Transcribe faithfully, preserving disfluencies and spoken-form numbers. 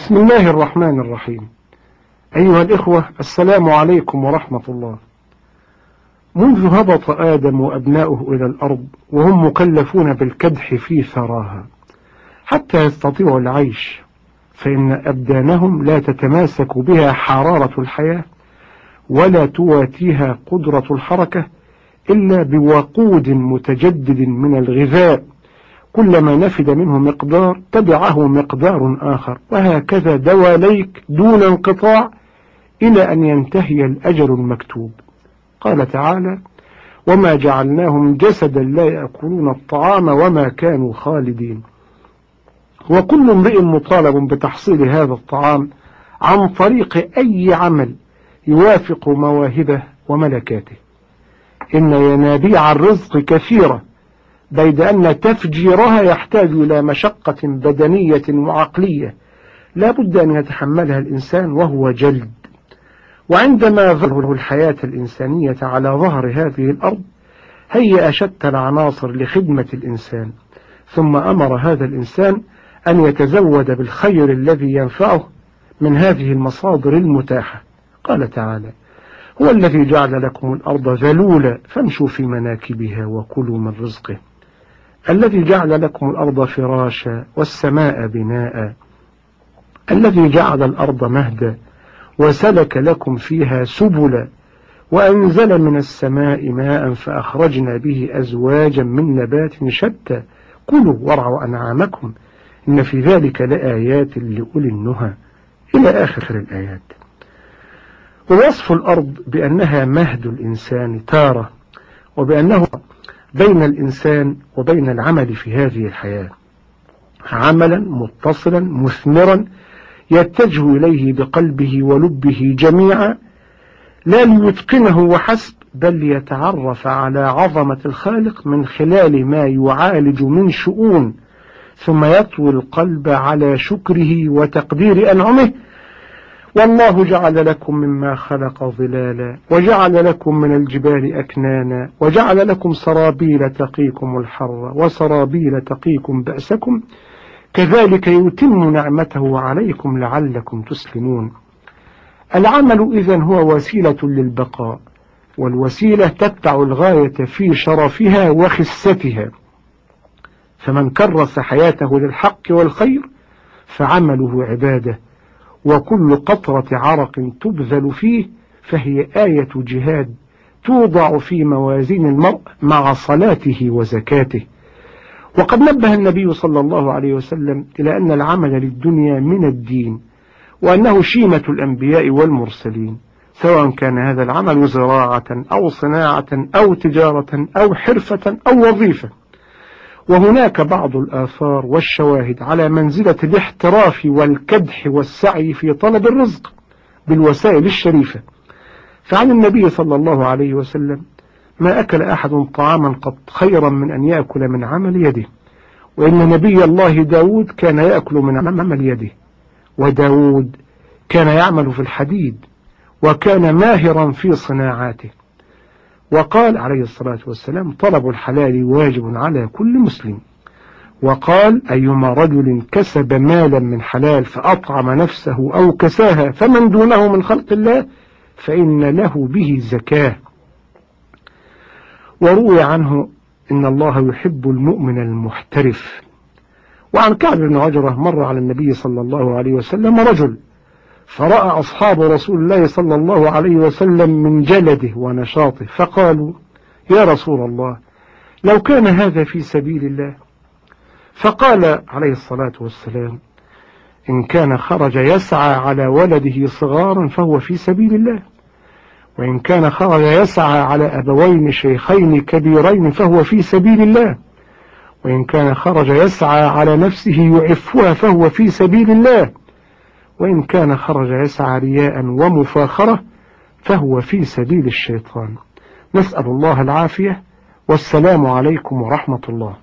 بسم الله الرحمن الرحيم. أيها الإخوة، السلام عليكم ورحمة الله. منذ هبط آدم وأبناؤه إلى الأرض وهم مكلفون بالكدح في ثراها حتى يستطيعوا العيش، فإن أبدانهم لا تتماسك بها حرارة الحياة ولا تواتيها قدرة الحركة إلا بوقود متجدد من الغذاء، كلما نفد منه مقدار تبعه مقدار آخر، وهكذا دواليك دون انقطاع إلى أن ينتهي الأجل المكتوب. قال تعالى: وما جعلناهم جسدا لا يأكلون الطعام وما كانوا خالدين. وكل امرئ مطالب بتحصيل هذا الطعام عن طريق أي عمل يوافق مواهبه وملكاته. إن ينابيع الرزق كثيرة، بيد أن تفجيرها يحتاج إلى مشقة بدنية وعقلية لا بد أن يتحملها الإنسان وهو جلد. وعندما ظهر الحياة الإنسانية على ظهر هذه الأرض هيأ شتى العناصر لخدمة الإنسان، ثم أمر هذا الإنسان أن يتزود بالخير الذي ينفعه من هذه المصادر المتاحة. قال تعالى: هو الذي جعل لكم الأرض ذلولا فامشوا في مناكبها وكلوا من رزقه، الذي جعل لكم الأرض فراشا والسماء بناء، الذي جعل الأرض مهدا وسلك لكم فيها سبلا، وأنزل من السماء ماء فأخرجنا به أزواجا من نبات شتى، كلوا وارعوا أنعامكم إن في ذلك لآيات لأولي النهى، إلى آخر الآيات. ووصف الأرض بأنها مهد الإنسان تارة، وبأنه بين الإنسان وبين العمل في هذه الحياة عملا متصلا مثمرا يتجه إليه بقلبه ولبه جميعا، لا ليتقنه وحسب، بل ليتعرف على عظمة الخالق من خلال ما يعالج من شؤون، ثم يطوي القلب على شكره وتقدير أنعمه. والله جعل لكم مما خلق ظلالا وجعل لكم من الجبال أكنانا وجعل لكم سرابيل تقيكم الحر وسرابيل تقيكم بأسكم كذلك يتم نعمته عليكم لعلكم تسلمون. العمل إذن هو وسيلة للبقاء، والوسيلة تتبع الغاية في شرفها وخستها، فمن كرس حياته للحق والخير فعمله عبادة، وكل قطرة عرق تبذل فيه فهي آية جهاد توضع في موازين المرء مع صلاته وزكاته. وقد نبه النبي صلى الله عليه وسلم إلى أن العمل للدنيا من الدين، وأنه شيمة الأنبياء والمرسلين، سواء كان هذا العمل زراعة أو صناعة أو تجارة أو حرفة أو وظيفة. وهناك بعض الآثار والشواهد على منزلة الاحتراف والكدح والسعي في طلب الرزق بالوسائل الشريفة. فعن النبي صلى الله عليه وسلم: ما أكل أحد طعاما قط خيرا من أن يأكل من عمل يده، وإن نبي الله داود كان يأكل من عمل يده، وداود كان يعمل في الحديد وكان ماهرا في صناعاته. وقال عليه الصلاة والسلام: طلب الحلال واجب على كل مسلم. وقال: أيما رجل كسب مالا من حلال فأطعم نفسه أو كساها فمن دونه من خلق الله فإن له به زكاة. وروي عنه: إن الله يحب المؤمن المحترف. وعن كعب بن عجرة: مر على النبي صلى الله عليه وسلم رجل فرأى أصحاب رسول الله صلى الله عليه وسلم من جلده ونشاطه فقالوا: يا رسول الله، لو كان هذا في سبيل الله. فقال عليه الصلاة والسلام: إن كان خرج يسعى على ولده صغارا فهو في سبيل الله، وإن كان خرج يسعى على أبوين شيخين كبيرين فهو في سبيل الله، وإن كان خرج يسعى على نفسه يعفها فهو في سبيل الله، وإن كان خرج يسعى رياء ومفاخرة فهو في سبيل الشيطان. نسأل الله العافية، والسلام عليكم ورحمة الله.